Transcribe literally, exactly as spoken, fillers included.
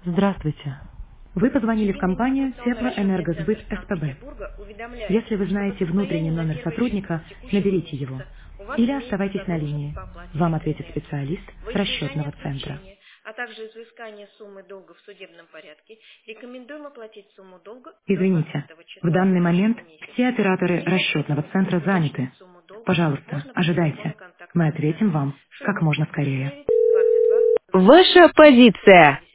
Здравствуйте. Вы позвонили в компанию Теплоэнергосбыт СПБ. Если вы знаете внутренний номер сотрудника, наберите его. Или оставайтесь на линии. Вам ответит специалист с расчетного центра. А также изыскание суммы долга в судебном порядке, рекомендуем оплатить сумму долга до Извините, двадцатого в числа данный следующего момент месяца. все операторы Либо, расчетного если центра хотите уточнить заняты. сумму долга, Пожалуйста, можно по телефону ожидайте. Мы контактного ответим центра вам как шестьдесят можно девять скорее. девять двадцать два двадцать Ваша позиция.